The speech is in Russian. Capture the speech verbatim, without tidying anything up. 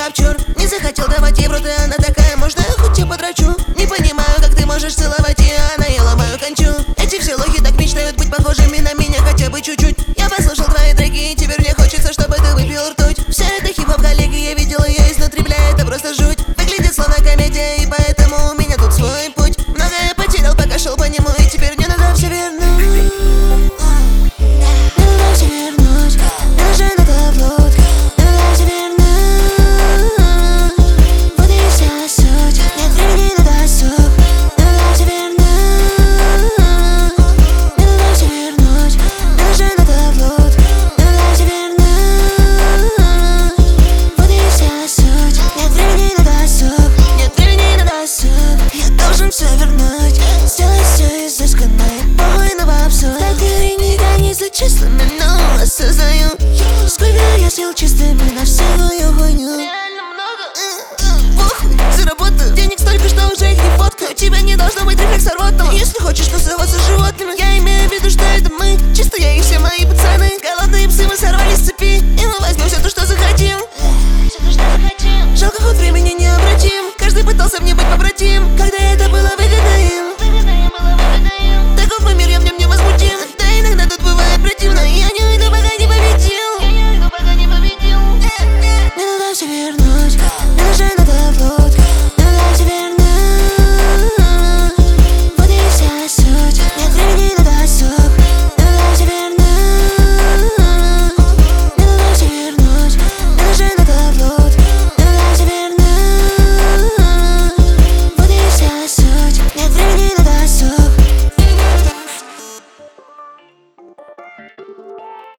в чур. Не захотел давать ей в рот, и она такая: можно я хоть тебя подрачу? Не понимаю, как ты можешь целовать, и она ела мою кончу. Эти все лохи так мечтают быть похожими на меня хотя бы чуть-чуть. Я послушал твои треки, и теперь мне хочется, чтобы ты выпил ртуть. Вся эта хип-хоп коллеги, я видел ее изнутри, бля, это просто жуть. Выглядит словно комедия, и поэтому у меня тут свой путь. Многое потерял, пока шел по нему, и теперь мне надо все вернуть. Все вернуть, сделай все изысканно и похуй на попсу. Так ты никогда не за честно меня осознаю. Сколько я съел чистыми на всю мою хуйню. Реально много. Похуй, заработаю денег столько, что уже их не фоткаю. У тебя не должно быть рефлекса рвотного. Если хочешь тусоваться с животными, я имею в виду, что это мы. Чисто я и все мои пацаны. Голодные псы, мы сорвались с цепи, и мы возьмем все то, что захотим.